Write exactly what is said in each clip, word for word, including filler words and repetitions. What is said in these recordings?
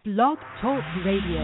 Blog Talk Radio.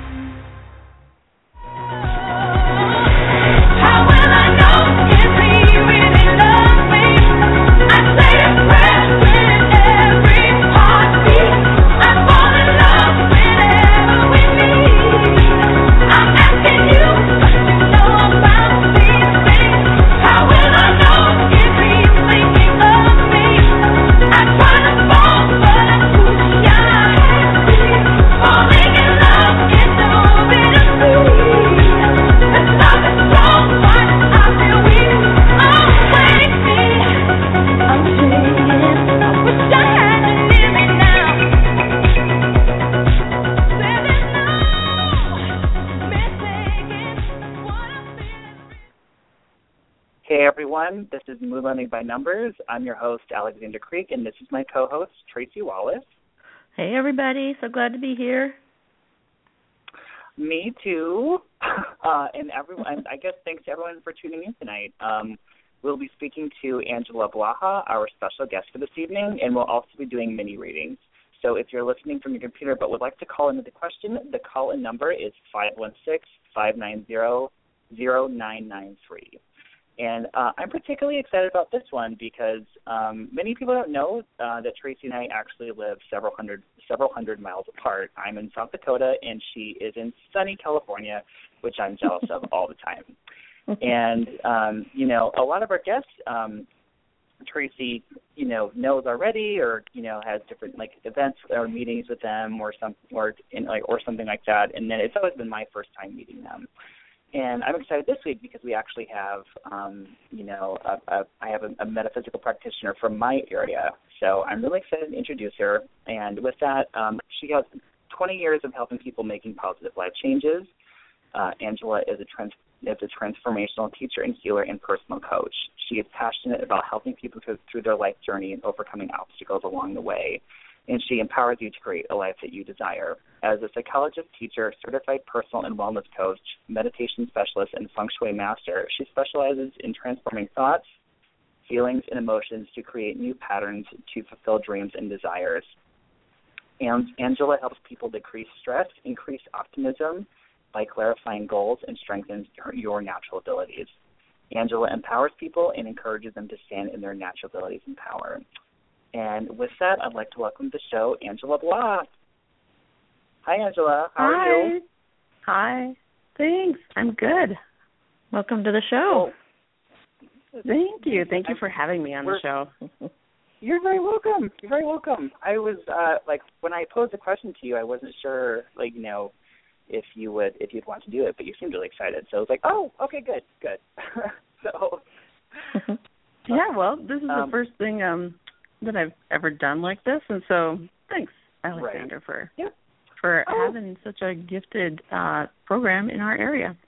This is Mood Learning by Numbers. I'm your host, Alexander Creek, and this is my co-host, Tracy Wallace. Hey, everybody. So glad to be here. Me too. Uh, and everyone, I guess thanks to everyone for tuning in tonight. Um, we'll be speaking to Angela Blaha, our special guest for this evening, and we'll also be doing mini readings. So if you're listening from your computer but would like to call in with a question, the call-in number is five one six, five nine zero, zero nine nine three. And uh, I'm particularly excited about this one because um, many people don't know uh, that Tracy and I actually live several hundred several hundred miles apart. I'm in South Dakota, and she is in sunny California, which I'm jealous of all the time. And, um, you know, a lot of our guests, um, Tracy, you know, knows already or, you know, has different, like, events or meetings with them or, some, or, in, like, or something like that. And then it's always been my first time meeting them. And I'm excited this week because we actually have, um, you know, a, a, I have a, a metaphysical practitioner from my area. So I'm really excited to introduce her. And with that, um, she has twenty years of helping people making positive life changes. Uh, Angela is a, trans, is a transformational teacher and healer and personal coach. She is passionate about helping people through, through their life journey and overcoming obstacles along the way. And she empowers you to create a life that you desire. As a psychologist, teacher, certified personal and wellness coach, meditation specialist, and feng shui master, she specializes in transforming thoughts, feelings, and emotions to create new patterns to fulfill dreams and desires. And Angela helps people decrease stress, increase optimism by clarifying goals, and strengthens your natural abilities. Angela empowers people and encourages them to stand in their natural abilities and power. And with that, I'd like to welcome to the show Angela Blaha. Hi, Angela. How Hi. are you? Hi. Thanks. I'm good. Welcome to the show. Well, Thank you. Thank you for having me on the show. You're very welcome. You're very welcome. I was uh, like, when I posed a question to you, I wasn't sure, like, you know, if you would, if you'd want to do it, but you seemed really excited. So I was like, oh, okay, good, good. so. Yeah. Well, this is um, the first thing um, that I've ever done like this, and so thanks, Alexander, right. for yeah. for oh. having such a gifted uh, program in our area.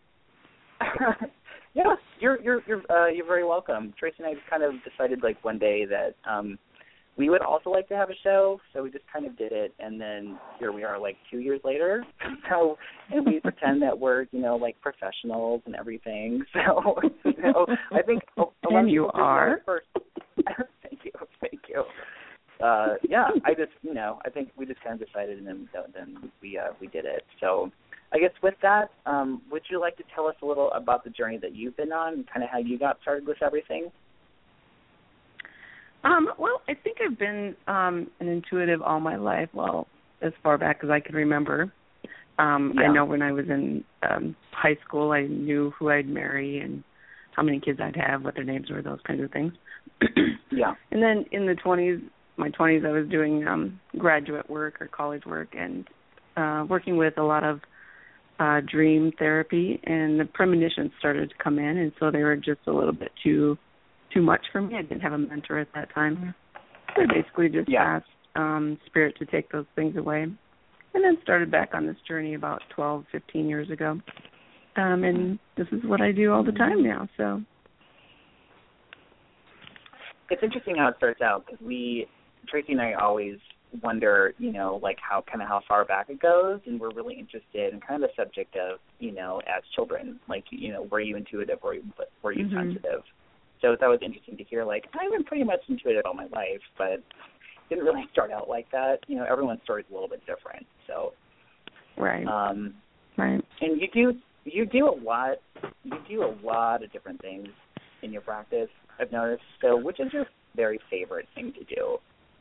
yeah, you're you're you're uh, you're very welcome. Tracy and I kind of decided like one day that um, we would also like to have a show, so we just kind of did it, and then here we are, like two years later. So and we pretend that we're you know like professionals and everything. So you know, I think a, a lot and of you people are. First. Thank you, thank you. Uh, yeah, I just, you know, I think we just kind of decided, and then then we uh, we did it. So, I guess with that, um, would you like to tell us a little about the journey that you've been on, and kind of how you got started with everything? Um, well, I think I've been um, an intuitive all my life. Well, as far back as I can remember. Um, yeah. I know when I was in um, high school, I knew who I'd marry and how many kids I'd have, what their names were, those kinds of things. yeah. And then in the twenties, my twenties, I was doing um, graduate work or college work and uh, working with a lot of uh, dream therapy, and the premonitions started to come in, and so they were just a little bit too too much for me. I didn't have a mentor at that time. So I basically just yeah. asked um, Spirit to take those things away, and then started back on this journey about twelve, fifteen years ago. Um, and this is what I do all the time now, so. It's interesting how it starts out, because we, Tracy and I always wonder, you know, like how kind of how far back it goes, and we're really interested in kind of the subject of, you know, as children, like, you know, were you intuitive, were you, were you mm-hmm. sensitive? So that was interesting to hear, like, I've been pretty much intuitive all my life, but didn't really start out like that. You know, everyone's story is a little bit different. So Right. Um, right. And you do you do a lot you do a lot of different things in your practice, I've noticed. So which is your very favorite thing to do?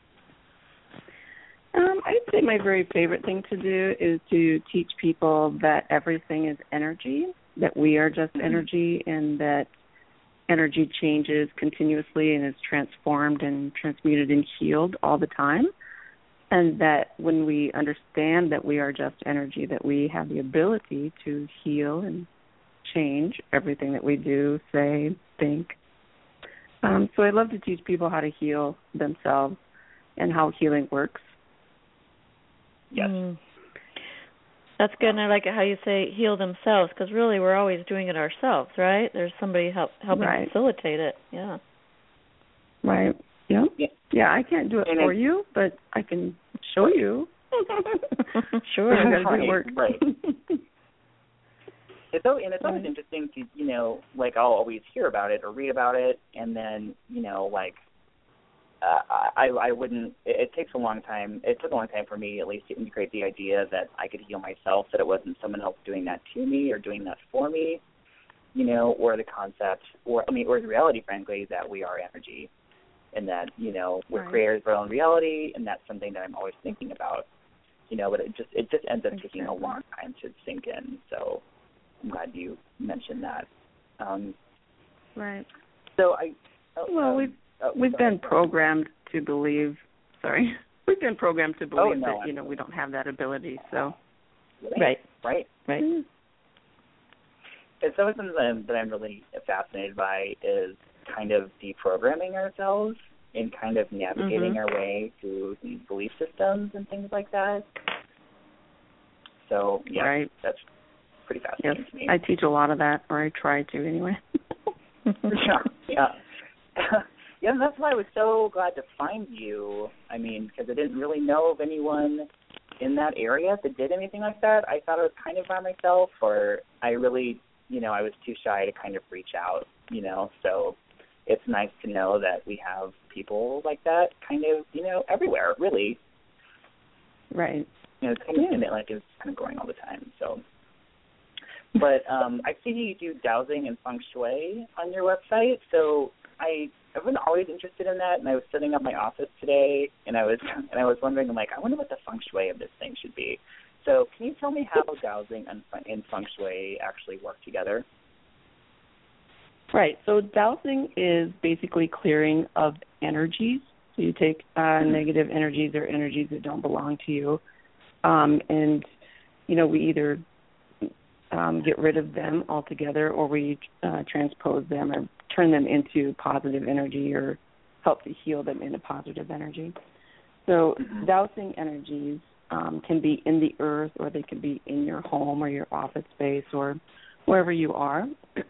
Um, I'd say my very favorite thing to do is to teach people that everything is energy, that we are just mm-hmm. energy, and that energy changes continuously and is transformed and transmuted and healed all the time. And that when we understand that we are just energy, that we have the ability to heal and change everything that we do, say, think. Um, so I love to teach people how to heal themselves and how healing works. Yes. Mm. That's good, and I like it how you say heal themselves, because really we're always doing it ourselves, right? There's somebody help, helping right. facilitate it. Yeah. Right. Yeah. Yeah, yeah I can't do it and for it, you, but I can show you. Sure. I gotta right, do the work. Right. It's always, and it's always right. interesting to, you know, like I'll always hear about it or read about it, and then, you know, like, Uh, I I wouldn't. It, it takes a long time. It took a long time for me, at least, to integrate the idea that I could heal myself. That it wasn't someone else doing that to me or doing that for me, you know, or the concept, or I mean, or the reality, frankly, that we are energy, and that you know we're right. creators of our own reality, and that's something that I'm always thinking about, you know. But it just it just ends up exactly. taking a long time to sink in. So I'm glad you mentioned that. Um, right. So I. Oh, well, um, we've. Oh, We've sorry. been programmed to believe, sorry, we've been programmed to believe oh, no, that, you know, we don't have that ability, so. Right. Right. Right. Mm. And something that I'm, that I'm really fascinated by is kind of deprogramming ourselves and kind of navigating mm-hmm. our way through these belief systems and things like that. So, yeah, right. that's pretty fascinating yes. to me. I teach a lot of that, or I try to anyway. yeah, yeah. Yeah, and that's why I was so glad to find you. I mean, because I didn't really know of anyone in that area that did anything like that. I thought I was kind of by myself, or I really, you know, I was too shy to kind of reach out, you know. So it's nice to know that we have people like that kind of, you know, everywhere, really. Right. You know, it's kind of, and it, like, it's kind of growing all the time, so. But um, I see you do dowsing and feng shui on your website, so I, I've been always interested in that, and I was setting up my office today, and I was and I was wondering, I'm like, I wonder what the feng shui of this thing should be. So can you tell me how dowsing and, and feng shui actually work together? Right. So dowsing is basically clearing of energies. So you take uh, mm-hmm. negative energies or energies that don't belong to you, um, and, you know, we either um, get rid of them altogether, or we uh, transpose them or turn them into positive energy, or help to heal them into positive energy. So mm-hmm. dowsing energies um, can be in the earth, or they can be in your home or your office space or wherever you are.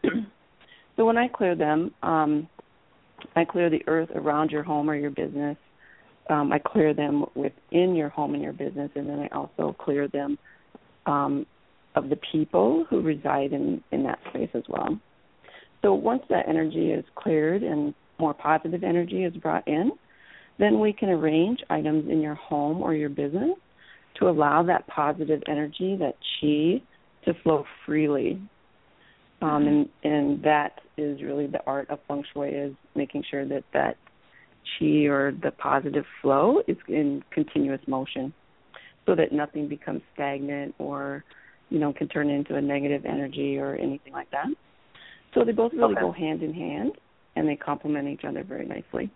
So when I clear them, um, I clear the earth around your home or your business. Um, I clear them within your home and your business, and then I also clear them um, of the people who reside in, in that space as well. So once that energy is cleared and more positive energy is brought in, then we can arrange items in your home or your business to allow that positive energy, that chi, to flow freely. Um, and, and that is really the art of feng shui, is making sure that that chi, or the positive flow, is in continuous motion, so that nothing becomes stagnant or, you know, can turn into a negative energy or anything like that. So they both really okay. go hand in hand, and they complement each other very nicely.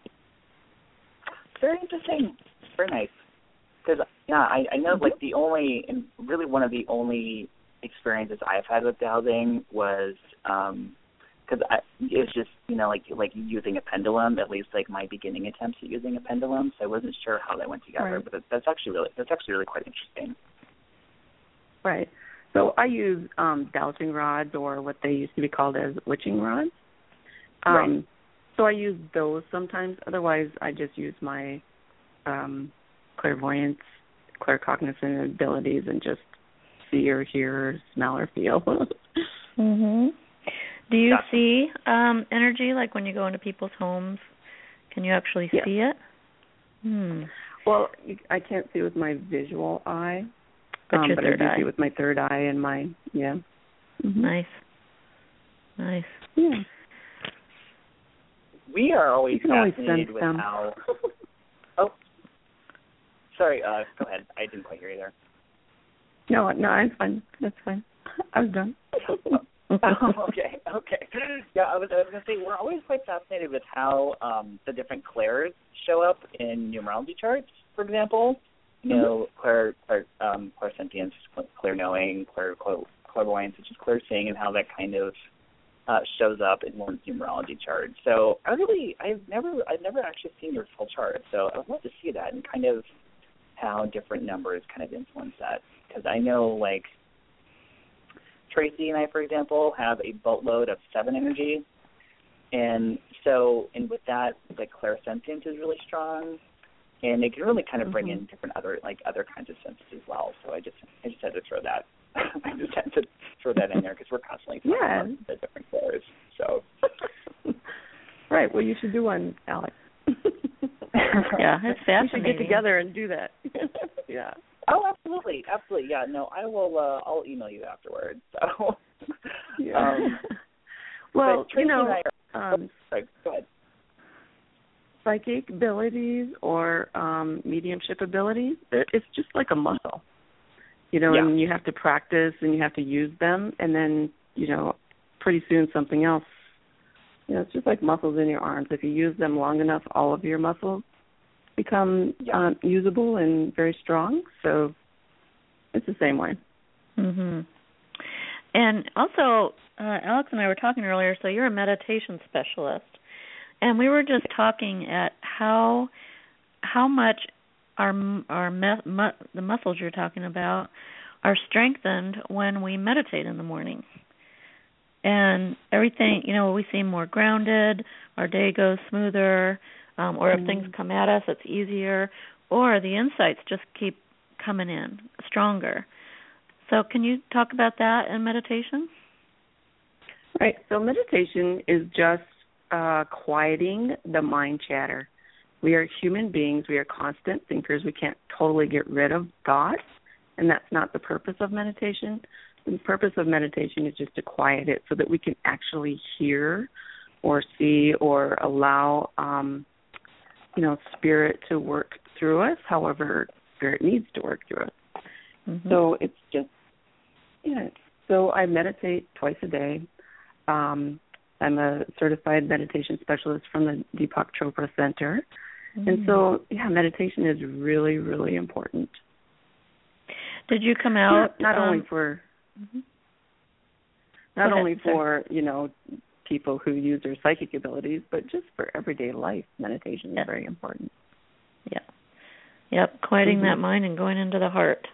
Very interesting. Very nice. Because, yeah, I, I know, mm-hmm. like, the only, and really one of the only experiences I've had with dowsing was, um, because it's just, you know, like like using a pendulum, at least, like, my beginning attempts at using a pendulum, so I wasn't sure how they went together, right. but that's actually really, that's actually really quite interesting. Right. So I use um, dowsing rods, or what they used to be called as witching rods. Um, right. So I use those sometimes. Otherwise, I just use my um, clairvoyance, claircognizant abilities, and just see or hear or smell or feel. mhm. Do you gotcha. see um, energy, like when you go into people's homes? Can you actually yes. see it? Hmm. Well, I can't see with my visual eye. But um, your but third I do eye. see it with my third eye and my yeah. Mm-hmm. Nice. Nice. Yeah. We are always You can always fascinated sense with them. how. Oh, sorry. Uh, go ahead. I didn't quite hear you there. No, no, it's fine. That's fine. I was done. Oh, okay, okay. Yeah, I was, I was going to say, we're always quite fascinated with how um, the different clairs show up in numerology charts, for example. You know, clair, clair, um, clairsentience, clair-knowing, clair, clair, clairvoyance, which is clair-seeing, and how that kind of uh, shows up in one's numerology chart. So I really, I've never, I've never actually seen your full chart, so I would love to see that and kind of how different numbers kind of influence that. Because I know, like, Tracy and I, for example, have a boatload of seven energy, and so, and with that, like, clairsentience is really strong, and it can really kind of bring mm-hmm. in different other, like, other kinds of senses as well. So I just, I just had to throw that, I just had to throw that in there because we're constantly talking yeah. about the different clairs. So, right. Well, you should do one, Alex. Yeah, it's fascinating. We should get together and do that. Yeah. Oh, absolutely, absolutely. Yeah, no, I will. Uh, I'll email you afterwards. So, yeah. Um, well, Tracy you know, and I are, um, sorry, go ahead. Psychic abilities or um, mediumship abilities, it's just like a muscle, you know, Yeah. and you have to practice and you have to use them, and then, you know, pretty soon something else, you know, it's just like muscles in your arms. If you use them long enough, all of your muscles become Yeah. um, usable and very strong. So it's the same way. Mhm. And also, uh, Alex and I were talking earlier. So you're a meditation specialist, and we were just talking at how how much our our me, mu, the muscles you're talking about are strengthened when we meditate in the morning. And everything, you know, we seem more grounded. Our day goes smoother. Um, or if mm. things come at us, it's easier, or the insights just keep coming in stronger. So can you talk about that in meditation? Right. So meditation is just uh, quieting the mind chatter. We are human beings. We are constant thinkers. We can't totally get rid of thoughts, and that's not the purpose of meditation. The purpose of meditation is just to quiet it so that we can actually hear or see or allow um, you know, spirit to work through us, however spirit needs to work through us. Mm-hmm. So it's just, yeah. So I meditate twice a day. Um, I'm a certified meditation specialist from the Deepak Chopra Center. Mm-hmm. And so, yeah, meditation is really, really important. Did you come out? Not, not um, only for, mm-hmm. not ahead, only sorry. for, you know, people who use their psychic abilities, but just for everyday life, meditation is yeah. very important. Yeah. Yep, quieting mm-hmm. that mind and going into the heart.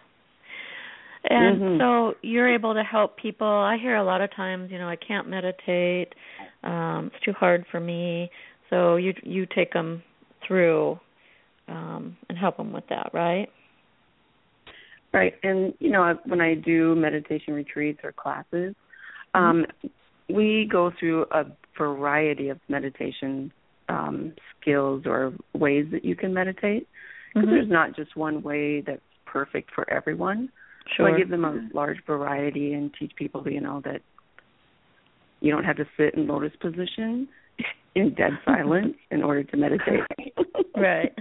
And mm-hmm. so you're able to help people. I hear a lot of times, you know, I can't meditate. Um, it's too hard for me. So you you take them through um, and help them with that, right? Right. And, you know, when I do meditation retreats or classes, um, mm-hmm. we go through a variety of meditation um, skills or ways that you can meditate. Because mm-hmm. there's not just one way that's perfect for everyone. Sure. So I give them a large variety and teach people, you know, that you don't have to sit in lotus position in dead silence in order to meditate. Right.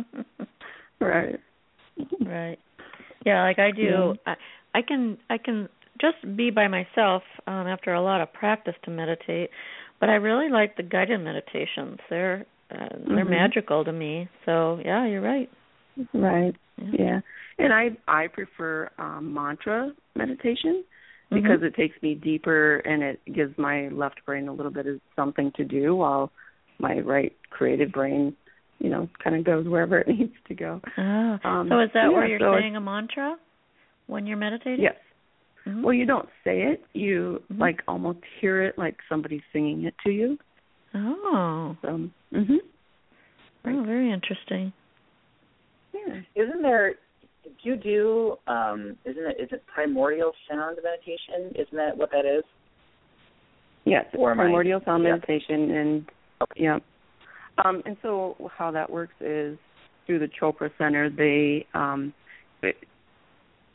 Right. Right. Yeah, like I do. Yeah. I, I can I can just be by myself um, after a lot of practice to meditate, but I really like the guided meditations. They're uh, they're mm-hmm. magical to me. So yeah, you're right. Right. Yeah. yeah. And I I prefer um, mantra meditation because mm-hmm. it takes me deeper and it gives my left brain a little bit of something to do while my right creative brain, you know, kind of goes wherever it needs to go. Oh. Um, so is that yeah, where you're so saying a mantra when you're meditating? Yes. Mm-hmm. Well, you don't say it. You mm-hmm. like almost hear it like somebody's singing it to you. Oh. So, mm-hmm. Right. Oh, very interesting. Yeah. Isn't there, do you do, um, isn't it, is it primordial sound meditation? Isn't that what that is? Yes, or primordial I, sound yeah. meditation. And, okay. yeah. Um, and so how that works is through the Chopra Center, they, um, it,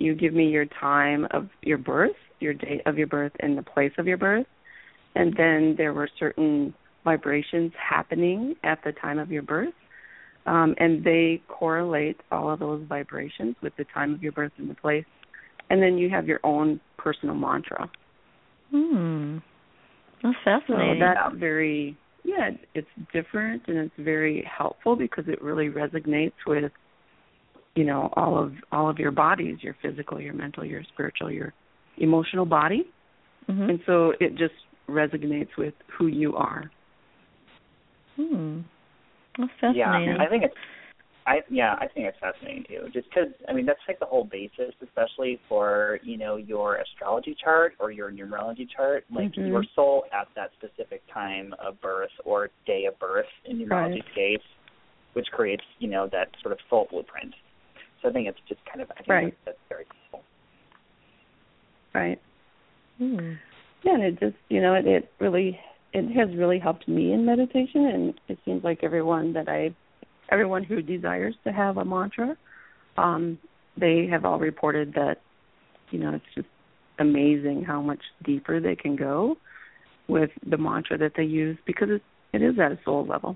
you give me your time of your birth, your date of your birth, and the place of your birth. And then there were certain vibrations happening at the time of your birth. Um, and they correlate all of those vibrations with the time of your birth and the place. And then you have your own personal mantra. Hmm. That's fascinating. So that's very, yeah, it's different and it's very helpful because it really resonates with, you know, all of all of your bodies, your physical, your mental, your spiritual, your emotional body. Mm-hmm. And so it just resonates with who you are. Hmm. That's fascinating. Yeah, I think it's, I yeah, I think it's fascinating too. Just because, I mean, that's like the whole basis, especially for, you know, your astrology chart or your numerology chart. Like mm-hmm. your soul at that specific time of birth or day of birth in numerology right. case, which creates, you know, that sort of soul blueprint. So I think it's just kind of, I think right. that's, that's very cool. Right. Hmm. Yeah, and it just, you know, it, it really, it has really helped me in meditation, and it seems like everyone that I, everyone who desires to have a mantra, um, they have all reported that, you know, it's just amazing how much deeper they can go with the mantra that they use because it, it is at a soul level.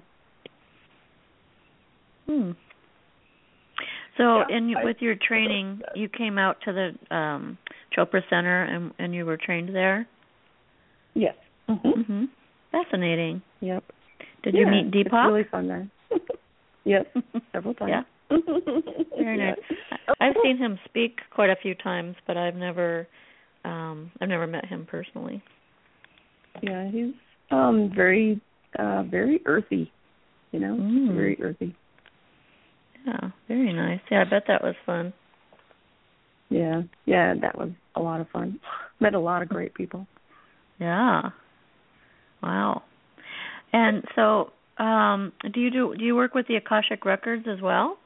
Hmm. So, yeah, in I, with your training, you came out to the um, Chopra Center, and, and you were trained there? Yes. Mm-hmm. Mm-hmm. Fascinating. Yep. Did yeah, you meet Deepak? It's really fun there. Yes, several times. Yeah. Very nice. Yeah. I've seen him speak quite a few times, but I've never, um, I've never met him personally. Yeah, he's um, very, uh, very earthy. You know, mm. very earthy. Yeah, very nice. Yeah, I bet that was fun. Yeah, yeah, that was a lot of fun. Met a lot of great people. Yeah. Wow. And so, um, do you do do you work with the Akashic Records as well?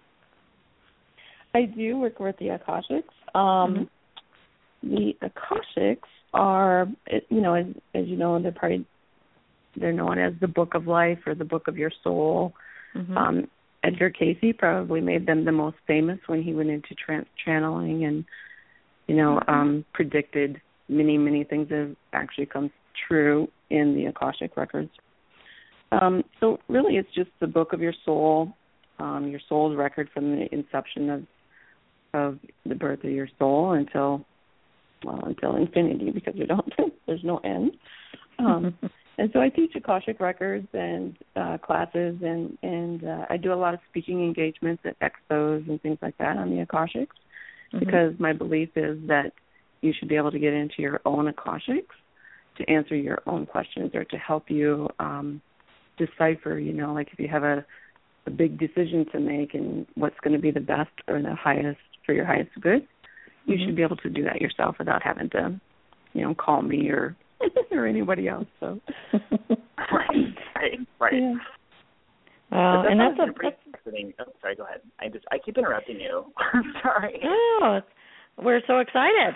I do work with the Akashics. Um, mm-hmm. The Akashics are, you know, as, as you know, they're probably they're known as the Book of Life or the Book of Your Soul. Mm-hmm. Um, Edgar Cayce probably made them the most famous when he went into trance channeling and, you know, mm-hmm. um, predicted many, many things that have actually come true in the Akashic Records. Um, so really it's just the book of your soul, um, your soul's record from the inception of of the birth of your soul until, well, until infinity because you don't, there's no end. Um, and so I teach Akashic Records and uh, classes, and, and uh, I do a lot of speaking engagements at expos and things like that on the Akashics mm-hmm. because my belief is that you should be able to get into your own Akashics to answer your own questions or to help you um, decipher, you know, like if you have a, a big decision to make and what's going to be the best or the highest for your highest good, you mm-hmm. should be able to do that yourself without having to, you know, call me or or anybody else. So right, right, right. Yeah. Uh, and that's a pretty fascinating. Oh, sorry, go ahead. I just I keep interrupting you. Sorry. Oh, we're so excited.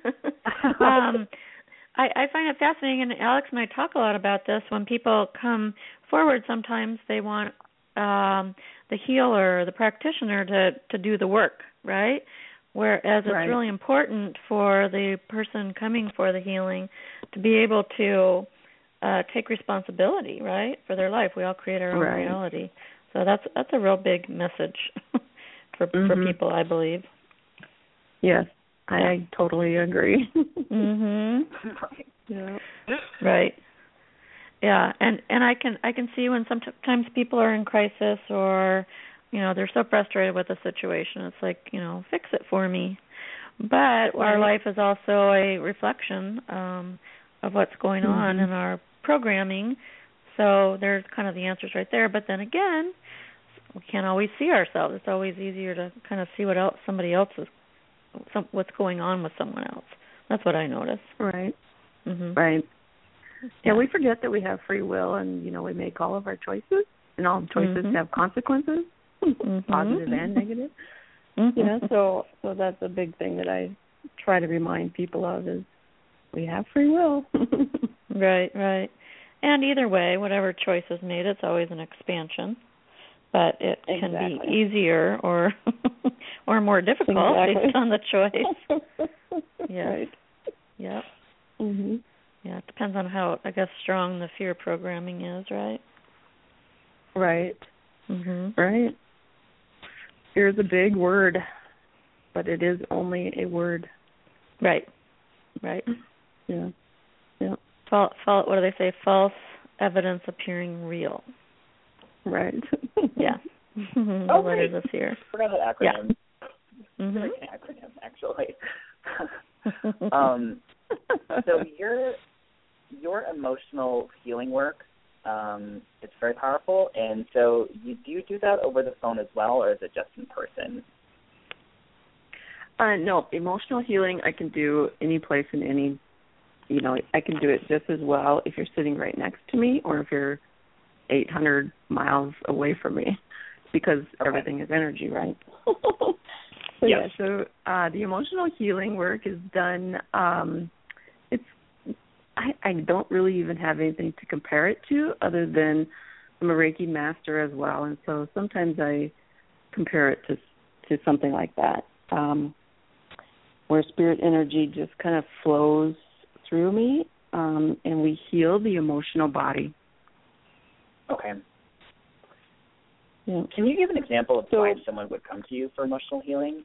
um, I, I find it fascinating, and Alex and I talk a lot about this. When people come forward, sometimes they want um, the healer, the practitioner, to, to do the work, right? Whereas it's right. really important for the person coming for the healing to be able to uh, take responsibility, right, for their life. We all create our own right. reality. So that's that's a real big message for mm-hmm. for people, I believe. Yes, I yeah. totally agree. mhm. Yeah. Right. Yeah, and and I can I can see when sometimes people are in crisis or, you know, they're so frustrated with the situation. It's like, you know, fix it for me. But right. our life is also a reflection um, of what's going mm-hmm. on in our programming. So there's kind of the answers right there. But then again, we can't always see ourselves. It's always easier to kind of see what else somebody else is, some, what's going on with someone else. That's what I notice. Right. Mm-hmm. Right. Yeah. yeah, we forget that we have free will, and you know we make all of our choices, and all choices mm-hmm. have consequences, mm-hmm. positive and negative. Mm-hmm. You know, so so that's a big thing that I try to remind people of is we have free will. Right, right. And either way, whatever choice is made, it's always an expansion. But it can exactly. be easier or or more difficult exactly. based on the choice. Yes. Right. Yep. Mhm. Yeah, it depends on how, I guess, strong the fear programming is, right? Right. Mhm. Right. Fear is a big word, but it is only a word. Right. Right. Yeah. Yeah. Fal- fal- what do they say? False evidence appearing real. Right. Yeah. The Oh, letters great. of fear. Forgot that acronym. Yeah. Mhm. Like an acronym, actually. um, so your your emotional healing work, um, it's very powerful. And so, you, do you do that over the phone as well, or is it just in person? Uh, no, emotional healing I can do any place in any, you know, I can do it just as well if you're sitting right next to me or if you're eight hundred miles away from me, because Okay. everything is energy, right? so, Yes. yeah, so uh, the emotional healing work is done, um, it's, I, I don't really even have anything to compare it to other than I'm a Reiki master as well, and so sometimes I compare it to to something like that. Um, where spirit energy just kind of flows through me, um, and we heal the emotional body. Okay. Yeah. Can you give an example of So, why someone would come to you for emotional healing?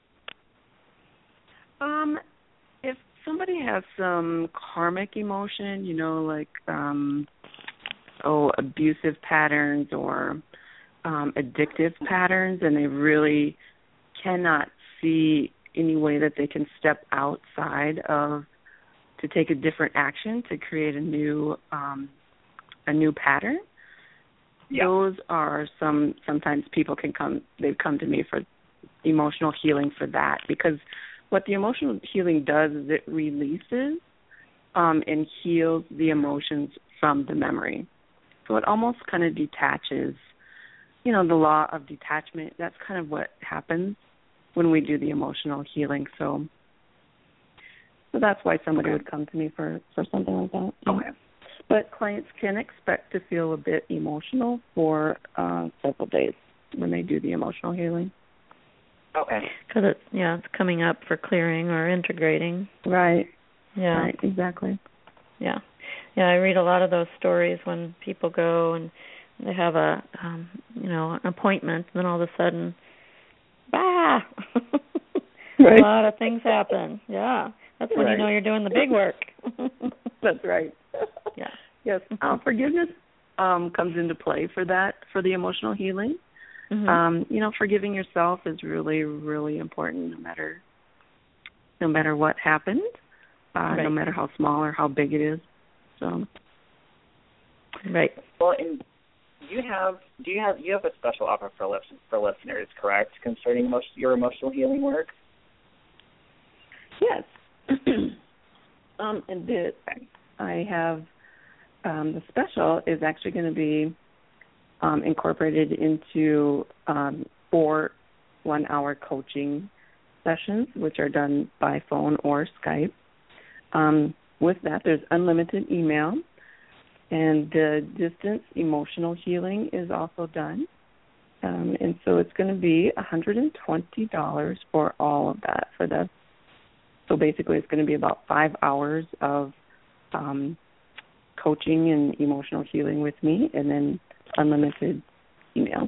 Um, if somebody has some karmic emotion, you know, like um, oh, abusive patterns or um, addictive patterns, and they really cannot see any way that they can step outside of to take a different action to create a new um, a new pattern. Yeah. Those are some. Sometimes people can come. They come to me for emotional healing for that, because what the emotional healing does is it releases um, and heals the emotions from the memory. So it almost kind of detaches. You know, the law of detachment. That's kind of what happens when we do the emotional healing. So, so that's why somebody Okay. would come to me for, for something like that. Okay. But clients can expect to feel a bit emotional for uh, several days when they do the emotional healing. Okay. Because it's, yeah, it's coming up for clearing or integrating. Right. Yeah. Right, exactly. Yeah. Yeah, I read a lot of those stories when people go and they have a, um, you know, an appointment, and then all of a sudden, bah! Right. A lot of things happen. Yeah. That's when Right. you know you're doing the big work. That's right. Yeah. Yes. Uh, forgiveness um, comes into play for that, for the emotional healing. Mm-hmm. Um, you know, forgiving yourself is really, really important, no matter, no matter what happened, uh, Right. no matter how small or how big it is. So. Right. Well, and you have do you have you have a special offer for lis- for listeners, correct, concerning emo- your emotional healing work? Yes. um, and the, I have um, the special is actually going to be um, incorporated into um, four one-hour coaching sessions, which are done by phone or Skype. Um, with that, there's unlimited email, and the distance emotional healing is also done. Um, and so it's going to be one hundred twenty dollars for all of that. For the so basically, it's going to be about five hours of um, coaching and emotional healing with me, and then unlimited emails.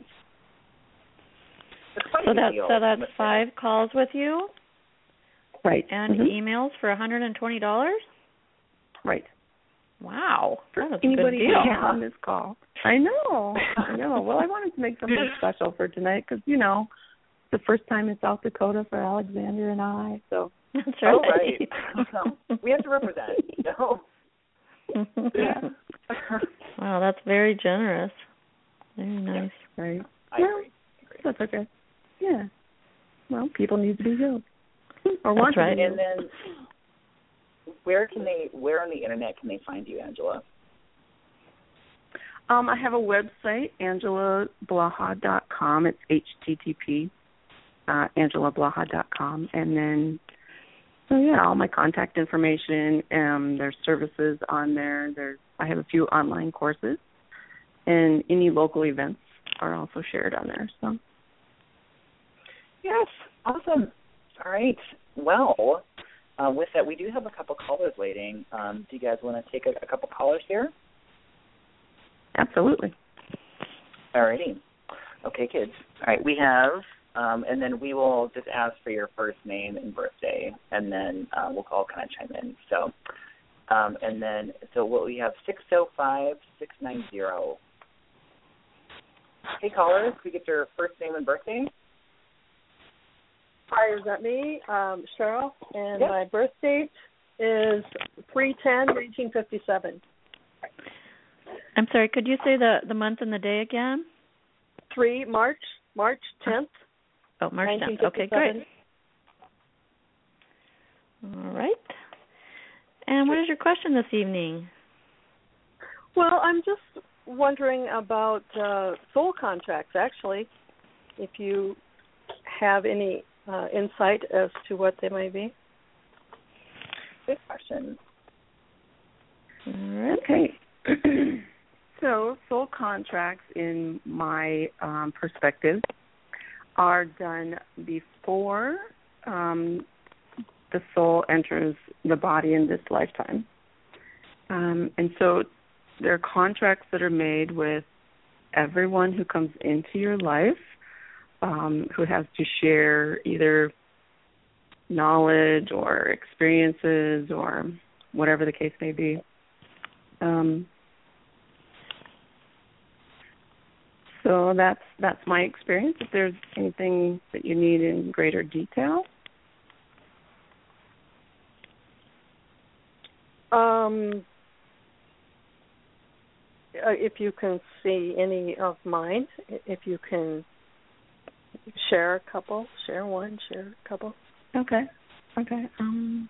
So that's so that's five calls with you, right? And mm-hmm. emails for one hundred and twenty dollars. Right. Wow, that is Anybody a good deal. on this call? I know. I know. Well, I wanted to make something special for tonight because you know, the first time in South Dakota for Alexander and I. So. That's right. Oh, right. We have to represent. No. Yeah. Wow, that's very generous. Very nice. Right. I well, agree. That's okay. Yeah. Well, people need to be healed. Or That's want right. to be And then, where can they? Where on the internet can they find you, Angela? Um, I have a website, angela blaha dot com. It's H T T P, uh, angela blaha dot com. And then, so yeah, all my contact information. Um, there's services on there. There's I have a few online courses, and any local events are also shared on there. So. Yes, awesome. All right. Well, uh, with that, we do have a couple callers waiting. Um, do you guys want to take a, a couple callers here? Absolutely. All righty. Okay, kids. All right, we have, um, and then we will just ask for your first name and birthday, and then uh, we'll all kind of chime in. So, um, and then, so what we have, six oh five, six nine zero. Hey, callers, can we get your first name and birthday? Hi, is that me? Um, Cheryl, and yes. my birth date is three ten nineteen fifty-seven. I'm sorry, could you say the, the month and the day again? three March, March tenth. Oh, March tenth. Okay, great. All right. And what is your question this evening? Well, I'm just wondering about uh, soul contracts, actually, if you have any uh, insight as to what they may be. Good question. All right. Okay. So soul contracts, in my um, perspective, are done before um, the soul enters the body in this lifetime. Um, and so there are contracts that are made with everyone who comes into your life, um, who has to share either knowledge or experiences or whatever the case may be. Um, so that's that's my experience. If there's anything that you need in greater detail. Um, uh, if you can see any of mine, if you can share a couple, share one, share a couple. Okay. Okay. Um,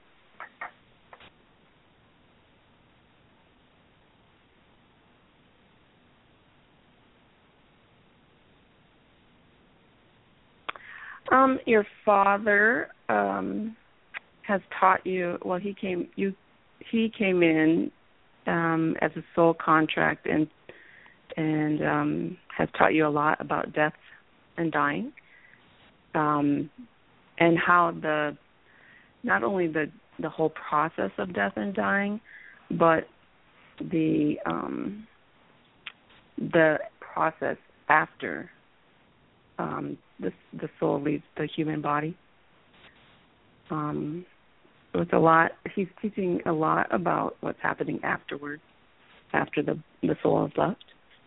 um, your father um, has taught you. Well, he came. You. He came in um, as a soul contract and and um, has taught you a lot about death and dying, um, and how the not only the the whole process of death and dying, but the um, the process after um, the the soul leaves the human body. Um, so it's a lot. He's teaching a lot about what's happening afterwards, after the the soul has left.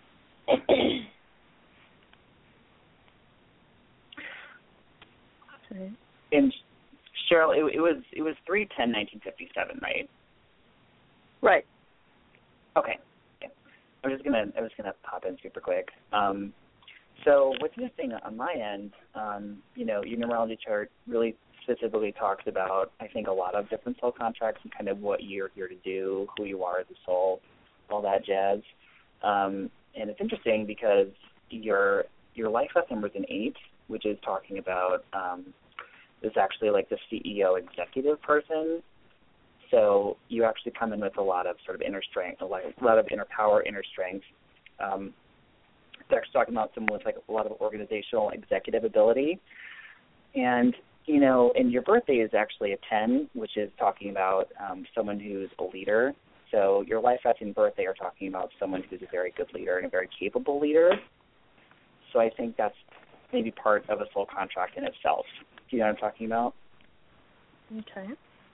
Okay. And Cheryl, it, it was it was three ten nineteen fifty seven, right? Right. Okay. Yeah. I was just gonna I was gonna pop in super quick. Um, so what's interesting on my end, um, you know, your numerology chart really specifically talks about, I think, a lot of different soul contracts and kind of what you're here to do, who you are as a soul, all that jazz. Um, and it's interesting because your your life lesson number is an eight, which is talking about um, is actually like the C E O executive person. So you actually come in with a lot of sort of inner strength, a lot, a lot of inner power, inner strength. Um, they're actually talking about someone with like a lot of organizational executive ability. And, you know, and your birthday is actually a ten, which is talking about um, someone who's a leader. So your life path and birthday are talking about someone who's a very good leader and a very capable leader. So I think that's maybe part of a soul contract in itself. Do you know what I'm talking about? Okay.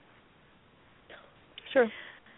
Sure.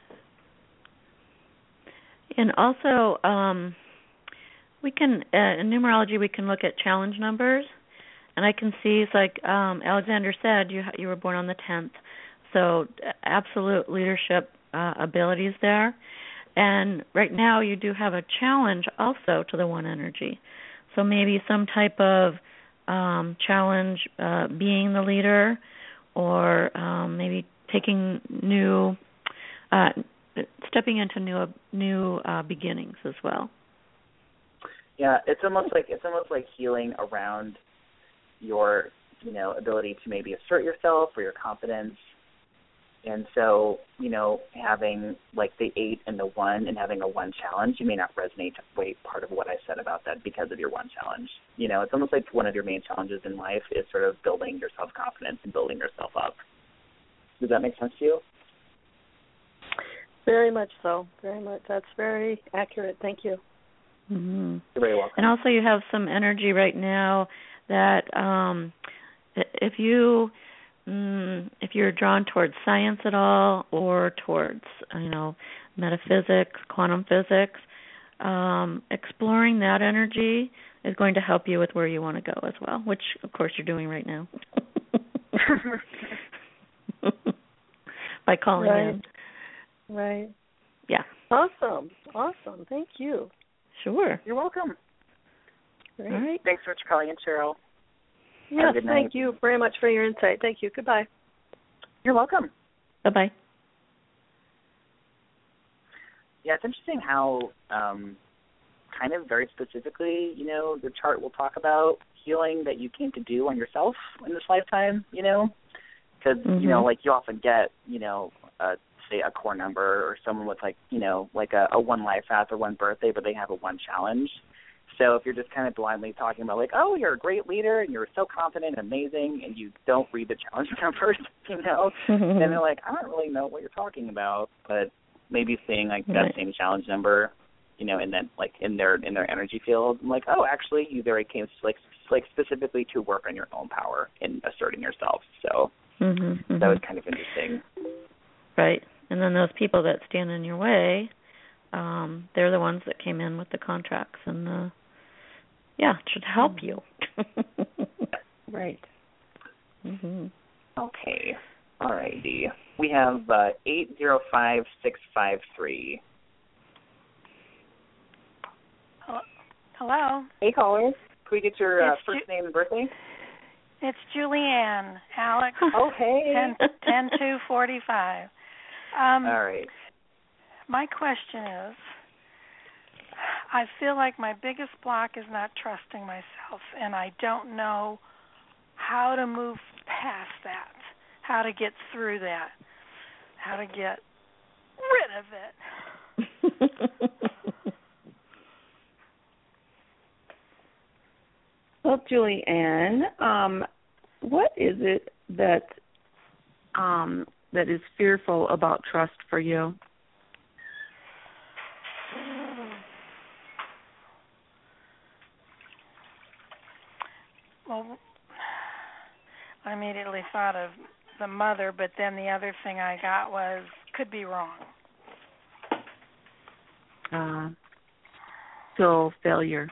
And also, um, we can, uh, in numerology, we can look at challenge numbers. And I can see, it's like um, Alexander said, you you were born on the tenth. So absolute leadership uh, abilities there. And right now you do have a challenge also to the one energy. So maybe some type of um, challenge uh, being the leader, or um, maybe taking new, uh, stepping into new new uh, beginnings as well. Yeah, it's almost like it's almost like healing around your, you know, ability to maybe assert yourself or your confidence. And so, you know, having like the eight and the one and having a one challenge, you may not resonate way part of what I said about that because of your one challenge. You know, it's almost like one of your main challenges in life is sort of building your self-confidence and building yourself up. Does that make sense to you? Very much so. Very much. That's very accurate. Thank you. Mm-hmm. You're very welcome. And also you have some energy right now that um, if you mm, if you're drawn towards science at all or towards, you know, metaphysics, quantum physics, um, exploring that energy is going to help you with where you want to go as well, which, of course, you're doing right now. By calling right. in. Right. Yeah. Awesome. Awesome. Thank you. Sure. You're welcome. Great. All right. Thanks so much for calling in, Cheryl. Yes, thank you very much for your insight. Thank you. Goodbye. You're welcome. Bye-bye. Yeah, it's interesting how um, kind of very specifically, you know, the chart will talk about healing that you came to do on yourself in this lifetime, you know, because, mm-hmm. you know, like you often get, you know, uh, say a core number or someone with like, you know, like a, a one life path or one birthday, but they have a one challenge. So if you're just kind of blindly talking about like, oh, you're a great leader and you're so confident and amazing and you don't read the challenge numbers, you know, then they're like, I don't really know what you're talking about. But maybe seeing like that right. same challenge number, you know, and then like in their in their energy field, I'm like, oh, actually you very came like like specifically to work on your own power in asserting yourself. So mm-hmm, mm-hmm. that was kind of interesting. Right. And then those people that stand in your way, um, they're the ones that came in with the contracts and the, yeah, it should help you. Right. Mm-hmm. Okay. All righty. We have uh, eight zero five six five three. Hello. Hey, callers. Can we get your uh, first Ju- name and birthday? It's Julianne. Alex. Oh, hey. ten two forty-five. Um, All right. My question is, I feel like my biggest block is not trusting myself, and I don't know how to move past that, how to get through that, how to get rid of it. Well, Julianne, um, what is it that um, that is fearful about trust for you? Well, I immediately thought of the mother, but then the other thing I got was could be wrong. Uh, so failure.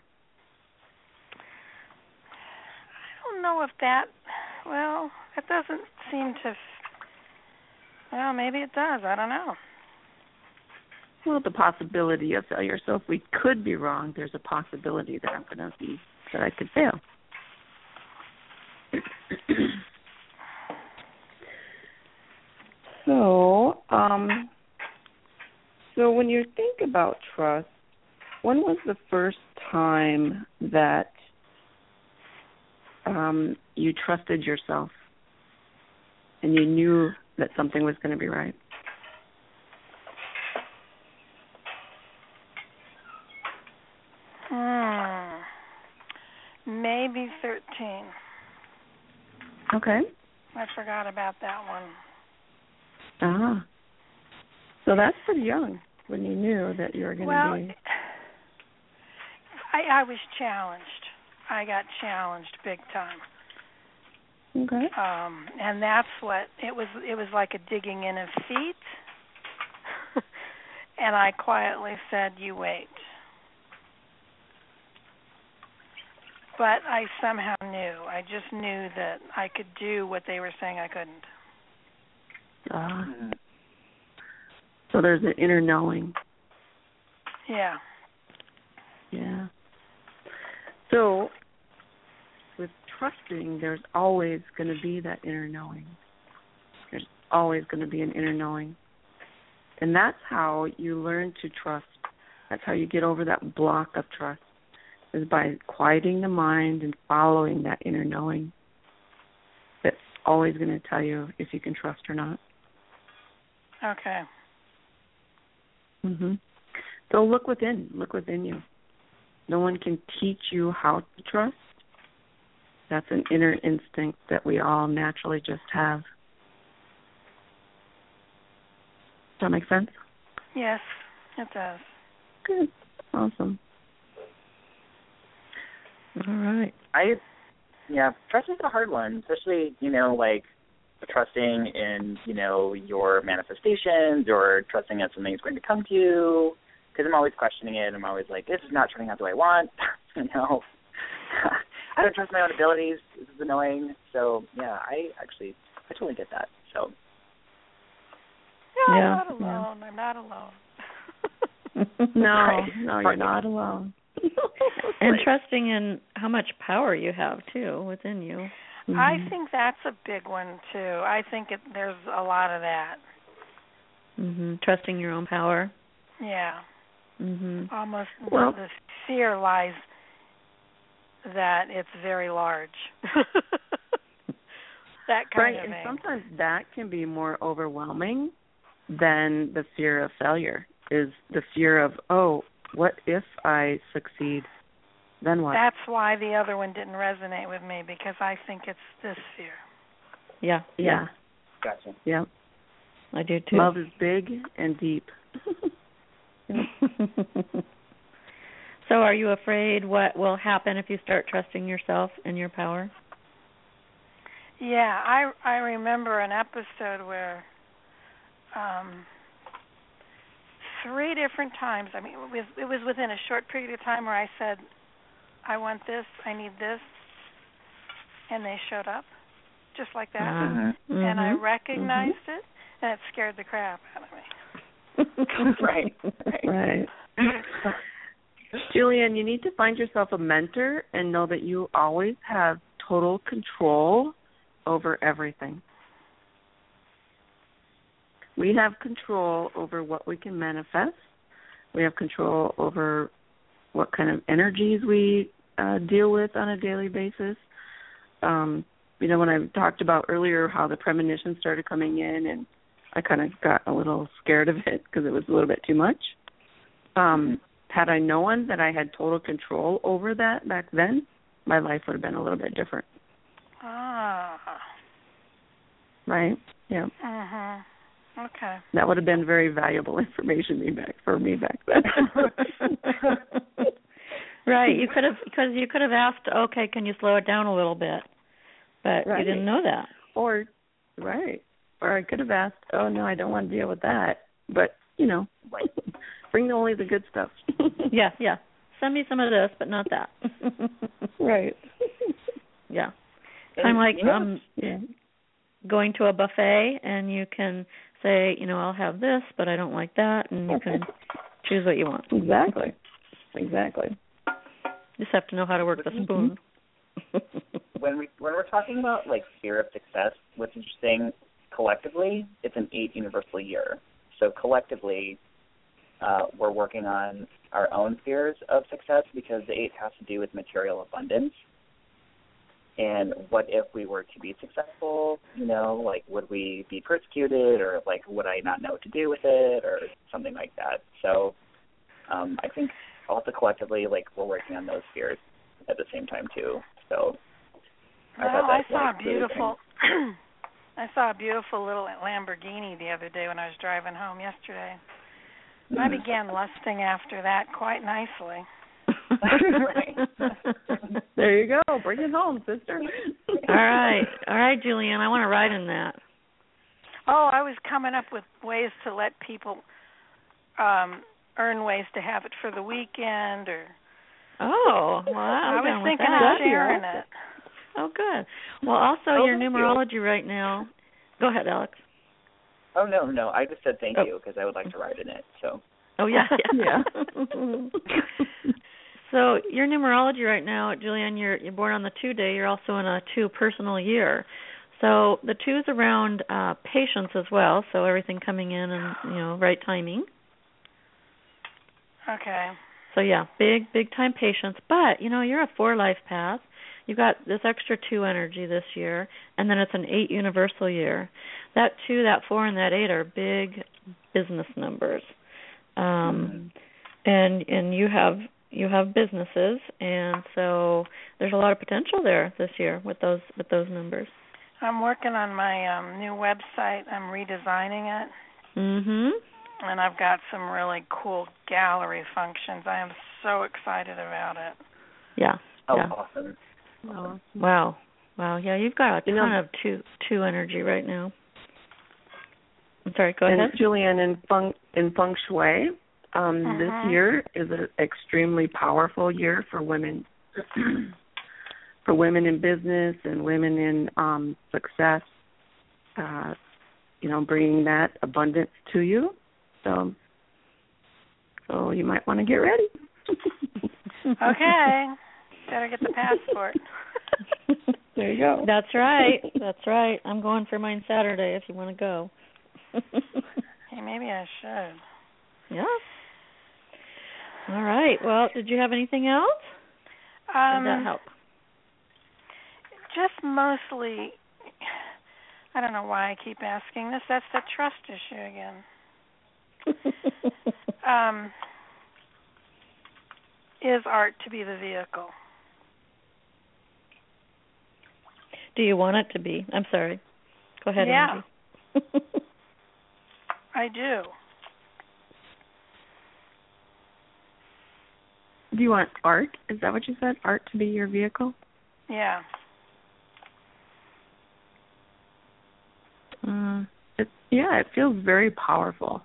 I don't know if that, well, that doesn't seem to, well, maybe it does. I don't know. Well, the possibility of failure. So if we could be wrong, there's a possibility that I'm going to be, that I could fail. So, um, so when you think about trust, when was the first time that um, you trusted yourself and you knew that something was going to be right? Hmm. Maybe thirteen. Okay. I forgot about that one. Ah. So that's pretty young when you knew that you were going well, to be. I, I was challenged. I got challenged big time. Okay. Um, and that's what it was. It was like a digging in of feet. And I quietly said, "You wait." But I somehow knew. I just knew that I could do what they were saying I couldn't. Ah. So there's an inner knowing. Yeah. Yeah. So with trusting, there's always going to be that inner knowing. There's always going to be an inner knowing. And that's how you learn to trust. That's how you get over that block of trust, is by quieting the mind and following that inner knowing that's always going to tell you if you can trust or not. Okay. Mhm. So look within. Look within you. No one can teach you how to trust. That's an inner instinct that we all naturally just have. Does that make sense? Yes, it does. Good. Awesome. All right. I, yeah, trust is a hard one, especially, you know, like trusting in, you know, your manifestations or trusting that something's going to come to you, because I'm always questioning it. I'm always like, this is not turning out the way I want. You know, I don't trust my own abilities. This is annoying. So, yeah, I actually, I totally get that. So. No, Yeah. I'm not alone. Yeah. I'm not alone. No, Right. no, you're not alone. And trusting in how much power you have, too, within you. Mm-hmm. I think that's a big one, too. I think it, there's a lot of that. Mm-hmm. Trusting your own power. Yeah. Mm-hmm. Almost Well, the fear lies that it's very large. That kind right, of and thing. sometimes that can be more overwhelming than the fear of failure, is the fear of, oh, what if I succeed? Then what? That's why the other one didn't resonate with me, because I think it's this fear. Yeah. Yeah. Gotcha. Yeah. I do, too. Love is big and deep. So are you afraid what will happen if you start trusting yourself and your power? Yeah, I I remember an episode where um, three different times, I mean, it was, it was within a short period of time where I said, I want this, I need this, and they showed up, just like that. Mm-hmm. And I Mm-hmm. recognized mm-hmm. it, and it scared the crap out of me. Right. Right. Julianne, you need to find yourself a mentor and know that you always have total control over everything. We have control over what we can manifest. We have control over what kind of energies we uh, deal with on a daily basis. Um, you know, when I talked about earlier how the premonition started coming in, and I kind of got a little scared of it because it was a little bit too much. Um, had I known that I had total control over that back then, my life would have been a little bit different. Ah. Right? Yeah. Mhm. Okay. That would have been very valuable information me back for me back then. Right. You could have, because you could have asked, okay, can you slow it down a little bit? But right. you didn't know that. Or, right. Or I could have asked, oh, no, I don't want to deal with that. But, you know, bring only the good stuff. Yeah, yeah. Send me some of this, but not that. Right. Yeah. Kind of like you know, um, yeah. going to a buffet, and you can say, you know, I'll have this, but I don't like that, and you can choose what you want. Exactly. Exactly. Just have to know how to work the spoon. when we when we're talking about like fear of success, what's interesting collectively, it's an eight universal year. So collectively, uh, we're working on our own fears of success because the eight has to do with material abundance. And what if we were to be successful? You know, like would we be persecuted, or like would I not know what to do with it, or something like that? So um, I think also collectively, like we're working on those fears at the same time too. So well, I thought I that saw was a really beautiful. I saw a beautiful little Lamborghini the other day when I was driving home yesterday. Mm. I began lusting after that quite nicely. There you go. Bring it home, sister. All right. All right, Julianne, I want to ride in that. Oh, I was coming up with ways to let people um, earn ways to have it for the weekend, or Oh, well, I'm I was down with thinking that. of sharing it. Oh, good. Well, also oh, your thank numerology you. right now. Go ahead, Alex. Oh no, no, I just said thank oh. you because I would like to ride in it. So. Oh yeah, yeah. yeah. So your numerology right now, Julianne, you're you're born on the two day. You're also in a two personal year. So the two is around uh, patience as well. So everything coming in and you know right timing. Okay. So yeah, big big time patience. But you know you're a four life path. you've got this extra two energy this year, and then it's an eight universal year. That two, that four, and that eight are big business numbers. Um, mm-hmm. and and you have you have businesses, and so there's a lot of potential there this year with those with those numbers. I'm working on my um, new website. I'm redesigning it. Mhm. And I've got some really cool gallery functions. I am so excited about it. Yeah. Oh, yeah. awesome. Oh, wow. Wow. Yeah, you've got a ton you know, of two two energy right now. I'm sorry, go and ahead. Julianne, in feng, in feng shui, um, uh-huh. this year is an extremely powerful year for women, for women in business and women in um, success, uh, you know, bringing that abundance to you. So, so you might want to get ready. Okay. Better get the passport. There you go. That's right. That's right. I'm going for mine Saturday if you want to go. Hey, maybe I should. Yeah. All right. Well, did you have anything else? Um, Did that help? Just mostly, I don't know why I keep asking this. That's the trust issue again. um, is art to be the vehicle? Do you want it to be? I'm sorry. Go ahead, yeah. Angie. I do. Do you want art? Is that what you said? Art to be your vehicle? Yeah. Uh, it, yeah, it feels very powerful.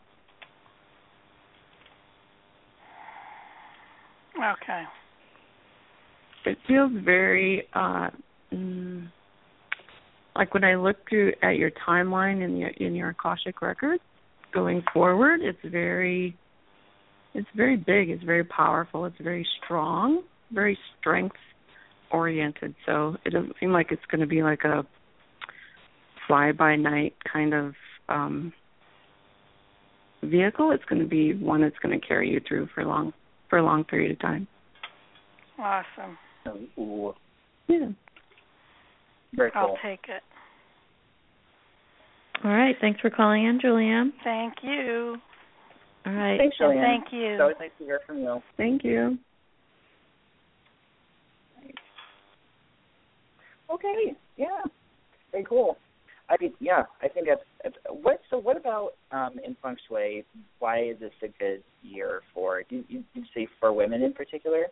Okay. It feels very, uh, mm, like when I look through at your timeline in your in your Akashic records, going forward, it's very, it's very big. It's very powerful. It's very strong, very strength oriented. So it doesn't seem like it's going to be like a fly by night kind of um, vehicle. It's going to be one that's going to carry you through for long. for a long period of time. Awesome. Ooh. Yeah. Very cool. I'll take it. All right. Thanks for calling in, Julianne. Thank you. All right. Thanks, Julianne. Thank you. It's always nice to hear from you. Thank you. Okay. Yeah. Very cool. I mean, yeah, I think that's, that's what. So, what about um, in feng shui? Why is this a good year for? Do you, you say for women in particular?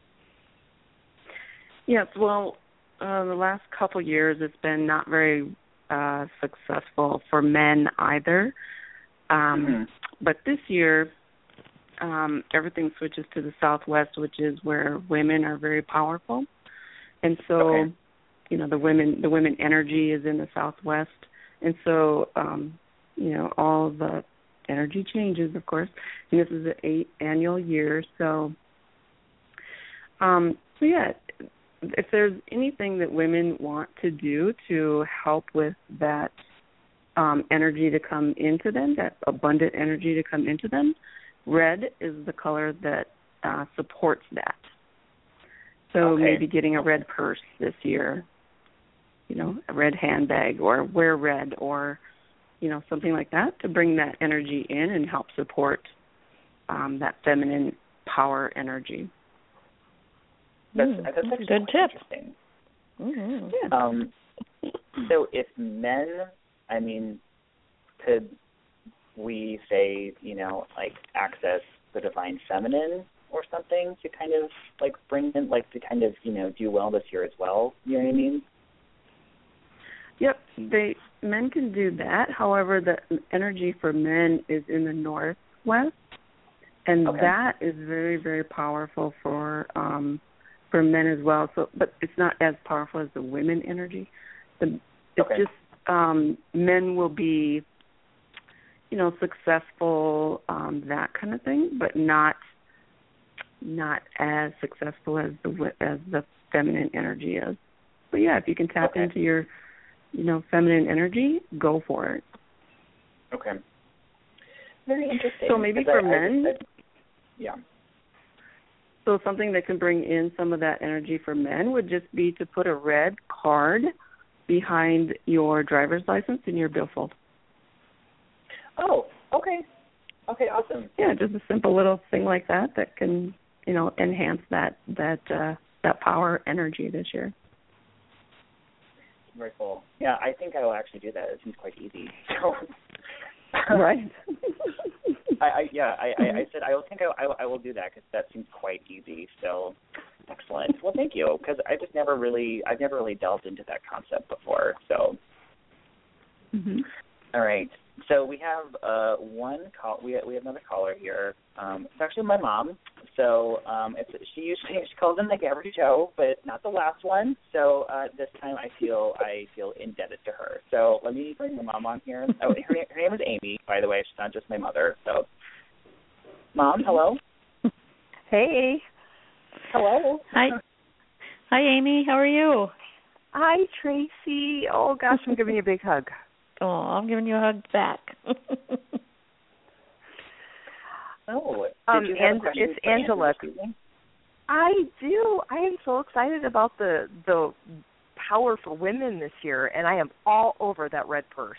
Yes. Well, uh, the last couple years, it's been not very uh, successful for men either. Um, mm-hmm. But this year, um, everything switches to the Southwest, which is where women are very powerful, and so. Okay. You know, the women, the women energy is in the Southwest, and so, um, you know, all the energy changes, of course. And this is an eight annual year, so, um, so yeah. If there's anything that women want to do to help with that um, energy to come into them, that abundant energy to come into them, red is the color that uh, supports that. So okay. maybe getting a red purse this year. You know, a red handbag or wear red or, you know, something like that to bring that energy in and help support um, that feminine power energy. That's, mm, that's, that's that's a good tip. Interesting. Mm-hmm. Yeah. Um, so if men, I mean, could we say, you know, like access the divine feminine or something to kind of like bring in, like to kind of, you know, do well this year as well? You know what I mean? Yep, they men can do that. However, the energy for men is in the northwest, and okay. that is very, very powerful for um, for men as well. So, but it's not as powerful as the women energy. The, it's okay. just um, men will be, you know, successful, um, that kind of thing, but not not as successful as the as the feminine energy is. But yeah, if you can tap okay. into your you know, feminine energy, go for it. Okay. Very interesting. So maybe for I, men, I, I, yeah. So something that can bring in some of that energy for men would just be to put a red card behind your driver's license in your billfold. Oh, okay. Okay, awesome. Yeah, just a simple little thing like that that can, you know, enhance that that uh, that power energy this year. Very cool. Yeah, I think I will actually do that. It seems quite easy. So, right. I, I yeah, I, I, I said I will think I, I, I will do that because that seems quite easy. So, excellent. Well, thank you because I just never really I've never really delved into that concept before. So, mm-hmm. All right. So we have uh, one call. We we have another caller here. Um, it's actually my mom. So um, it's, she usually she calls in like every show, but not the last one. So uh, this time I feel I feel indebted to her. So let me bring my mom on here. Oh, her, her name is Amy, by the way. She's not just my mother. So, Mom, hello. Hey. Hello. Hi. Hi, Amy. How are you? Hi, Tracy. Oh gosh, I'm giving you a big hug. Oh, I'm giving you a hug back. Oh, did um, you have and a question it's for Angela. Angela? I do. I am so excited about the the power for women this year, and I am all over that red purse.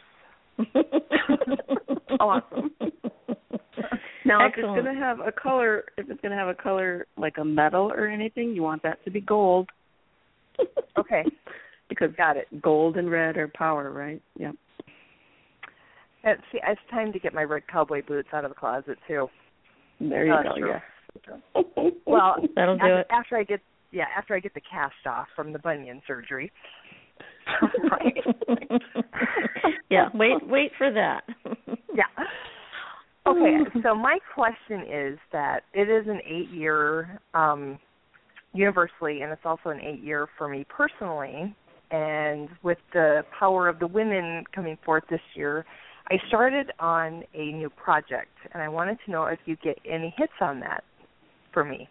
Awesome. Now, Excellent. if it's going to have a color, if it's going to have a color like a metal or anything, you want that to be gold. Okay. Because got it. Gold and red are power, right? Yep. And see, it's time to get my red cowboy boots out of the closet too. There you uh, go. True. Yeah. Well, that'll do after, it. after I get yeah, after I get the cast off from the bunion surgery. Right. Yeah. Wait. Wait for that. Yeah. Okay. So my question is that it is an eight-year um, universally, and it's also an eight-year for me personally. And with the power of the women coming forth this year, I started on a new project, and I wanted to know if you get any hits on that for me.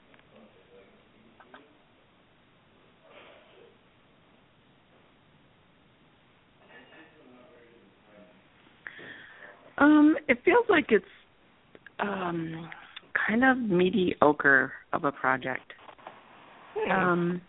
Um, it feels like it's um, kind of mediocre of a project. Hmm. Um,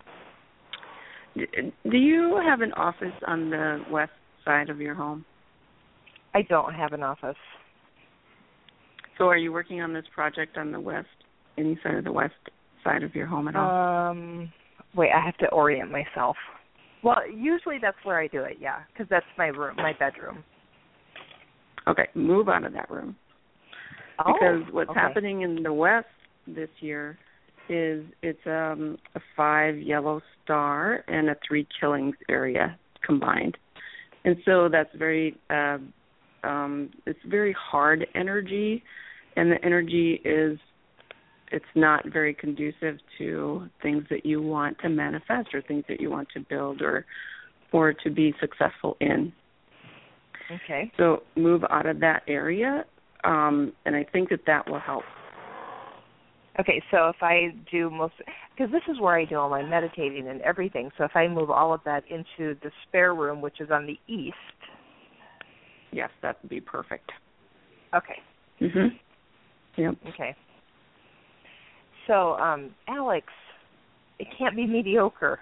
do you have an office on the west side of your home? I don't have an office. So are you working on this project on the west, any side of the west side of your home at all? Um, wait, I have to orient myself. Well, usually that's where I do it, yeah, because that's my room, my bedroom. Okay, move out of that room. Oh, because what's okay. happening in the west this year is it's um, a five yellow star and a three killings area combined. And so that's very, uh, um, it's very hard energy, and the energy is, it's not very conducive to things that you want to manifest or things that you want to build or, or to be successful in. Okay. So move out of that area, um, and I think that that will help. Okay, so if I do most, because this is where I do all my meditating and everything, so if I move all of that into the spare room, which is on the east. Yes, that would be perfect. Okay. Mhm. Yep. Okay. So, um, Alex, it can't be mediocre.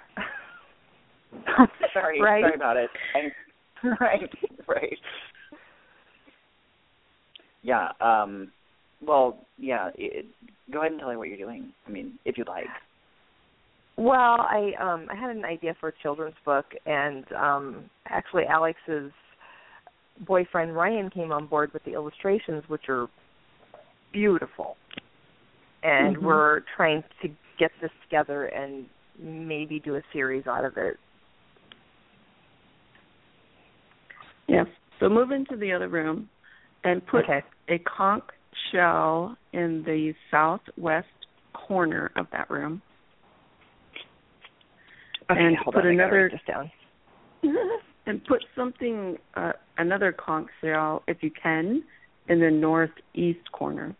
sorry, right? sorry about it. I, right, right. Yeah. Um. Well, yeah. It, go ahead and tell me what you're doing. I mean, if you'd like. Well, I um I had an idea for a children's book, and um actually Alex's boyfriend Ryan came on board with the illustrations, which are beautiful. And mm-hmm. we're trying to get this together and maybe do a series out of it. Yes. So move into the other room and put okay. a conch shell in the southwest corner of that room. Okay, and hold put on, another I gotta write this down. and put something uh, another conch shell, if you can, in the northeast corner.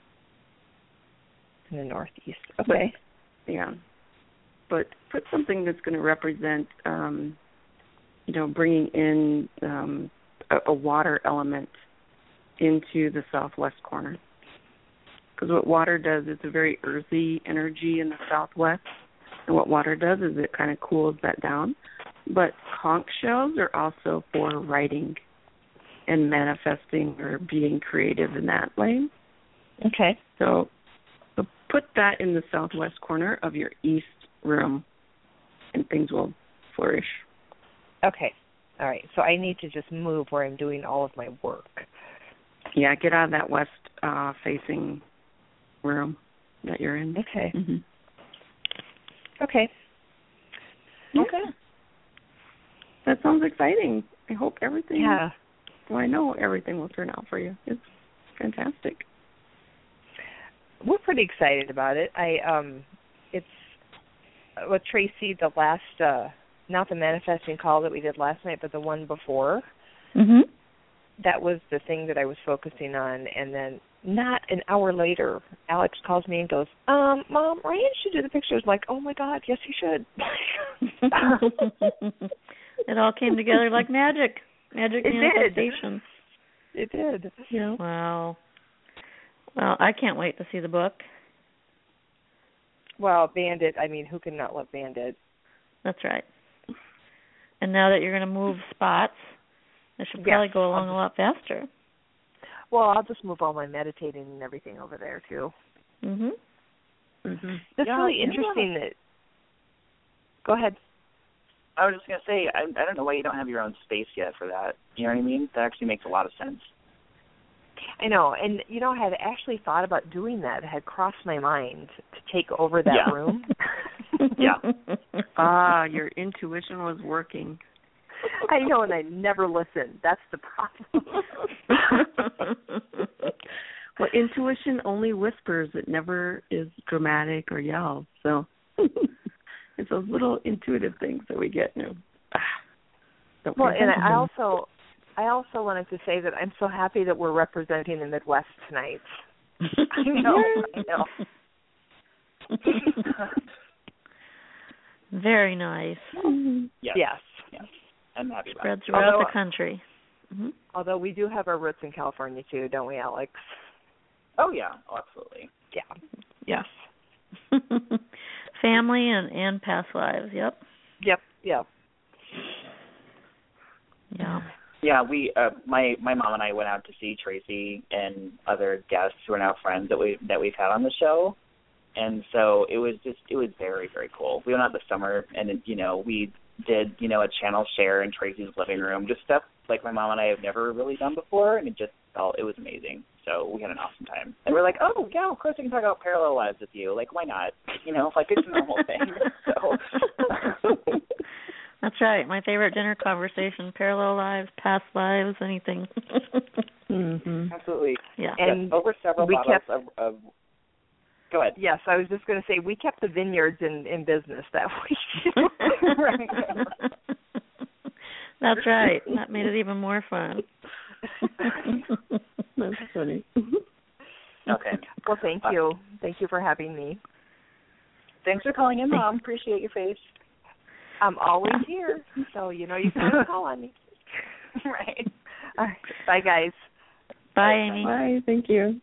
In the northeast. Okay. But, yeah. But put something that's going to represent, um, you know, bringing in um, a, a water element into the southwest corner. Because what water does, it's a very earthy energy in the southwest. And what water does is it kind of cools that down. But conch shells are also for writing and manifesting or being creative in that lane. Okay. So, so put that in the southwest corner of your east room, and things will flourish. Okay. All right. So I need to just move where I'm doing all of my work. Yeah, get out of that west uh, facing room that you're in. Okay. Mm-hmm. Okay. Okay. That sounds exciting. I hope everything. Yeah. Well, I know everything will turn out for you. It's fantastic. We're pretty excited about it. I um, it's uh, with Tracy. The last, uh, not the manifesting call that we did last night, but the one before. Mhm. That was the thing that I was focusing on, and then not an hour later, Alex calls me and goes, um, Mom, Ryan should do the pictures. Like, oh, my God, yes, he should. It all came together like magic. Magic it manifestation. Did. It did. Yeah. Wow. Well, I can't wait to see the book. Well, Bandit, I mean, who can not love Bandit? That's right. And now that you're going to move spots, it should probably yes, go along just, a lot faster. Well, I'll just move all my meditating and everything over there, too. Mhm. Mm-hmm. That's yeah, really interesting that... Go ahead. I was just going to say, I, I don't know why you don't have your own space yet for that. You know what I mean? That actually makes a lot of sense. I know, and, you know, I had actually thought about doing that. It had crossed my mind to take over that yeah. room. Yeah. Ah, your intuition was working. I know, and I never listen. That's the problem. Well, intuition only whispers. It never is dramatic or yells. So it's those little intuitive things that we get. You know, ah, don't well, and attention. I also, I also wanted to say that I'm so happy that we're representing the Midwest tonight. I know. I know. Very nice. Yes. Yes. Yes. I'm happy about Spreads it. throughout Although, the country. Mm-hmm. Although we do have our roots in California too, don't we, Alex? Oh, yeah. Oh, absolutely. Yeah. Yes. Family and, and past lives, yep. Yep, yep. Yeah. Yeah, we uh my my mom and I went out to see Tracy and other guests who are now friends that we that we've had on the show. And so it was just it was very, very cool. We went out this summer and it, you know, we did, you know, a channel share in Tracy's living room, just stuff like my mom and I have never really done before, and it just felt, it was amazing. So we had an awesome time. And we're like, oh, yeah, of course I can talk about parallel lives with you. Like, why not? You know, like it's a normal thing. So That's right. My favorite dinner conversation, parallel lives, past lives, anything. Mm-hmm. Absolutely. Yeah. And yes, over several we bottles kept, of, of Go ahead. Yes, I was just going to say we kept the vineyards in, in business that week. That's right. That made it even more fun. That's funny. Okay. Well, thank you. Thank you for having me. Thanks for calling in, Mom. Appreciate your face. I'm always here, so you know you can always call on me. Right. All right. Bye, guys. Bye, Amy. Bye. Thank you.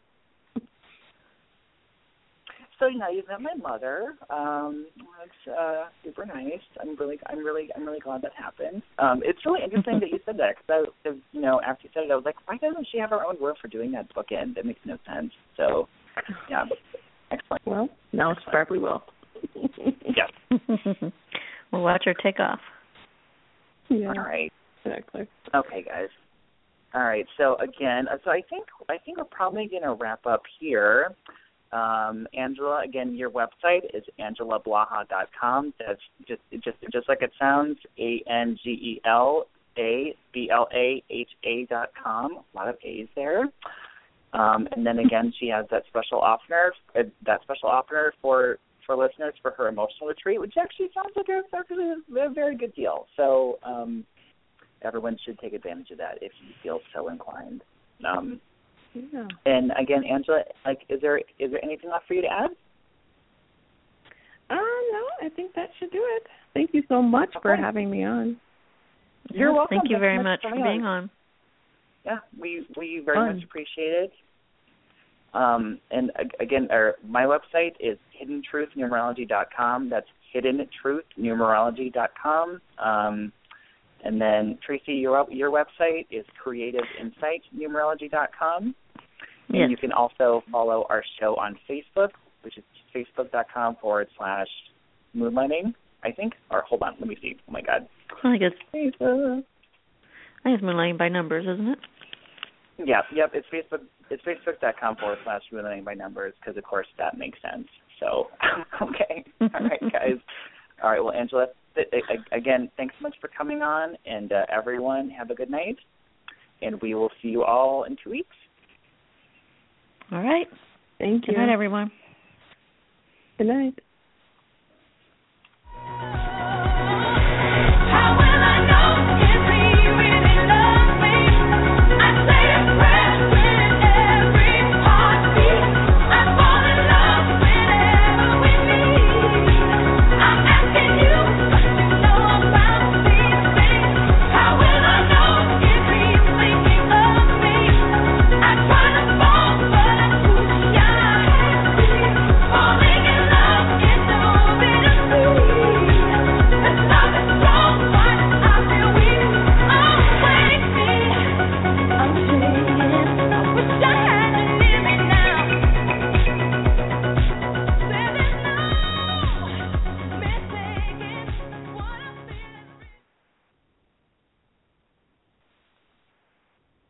So you know, you've met my mother. Um, it's uh, super nice. I'm really, I'm really, I'm really glad that happened. Um, it's really interesting that you said that because, I, you know, after you said it, I was like, why doesn't she have her own word for doing that bookend? That makes no sense. So, yeah, excellent. Well, now it's probably will. Yes. We'll watch her take off. Yeah. All right. Exactly. Okay, guys. All right. So again, so I think I think we're probably going to wrap up here. Um, Angela, again, your website is angela blaha dot com. That's just just just like it sounds, A N G E L A B L A H A dot com. A lot of A's there. Um, and then again, she has that special offer, uh, that special offer for, for listeners for her emotional retreat, which actually sounds like a, a, a very good deal. So um, everyone should take advantage of that if you feel so inclined. Um, Yeah. And again, Angela, like, is there is there anything left for you to add? Uh, no, I think that should do it. Thank you so much okay. for having me on. You're yes, welcome. Thank you Thanks very much much for being on. Yeah, we we very Fun. much appreciate it. Um, and again, our, my website is hidden truth numerology dot com. That's hidden truth numerology dot com. Um, and then, Tracy, your your website is creative insight numerology dot com. And yes. you can also follow our show on Facebook, which is facebook.com forward slash moonlighting, I think. Or hold on, let me see. Oh, my God. I think it's, Facebook. I think it's Moonlighting by Numbers, isn't it? Yeah, yep, it's Facebook. It's facebook.com forward slash moonlighting by numbers because, of course, that makes sense. So, okay. All right, guys. All right, well, Angela, th- again, thanks so much for coming on, and uh, everyone, have a good night, and we will see you all in two weeks. All right. Thank you. Good night, everyone. Good night.